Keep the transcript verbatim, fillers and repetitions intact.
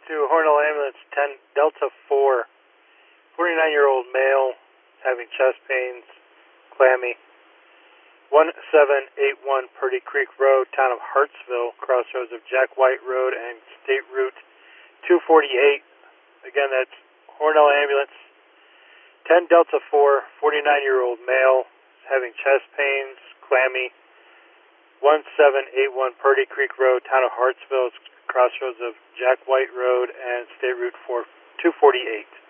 to Hornell Ambulance ten Delta four, forty-nine-year-old male, having chest pains, clammy. one seven eight one Purdy Creek Road, town of Hartsville, crossroads of Jack White Road and State Route two forty-eight. Again, that's Hornell Ambulance ten Delta four, forty-nine-year-old male, having chest pains, clammy. one seven eight one Purdy Creek Road, town of Hartsville, crossroads of Jack White Road and State Route two forty-eight.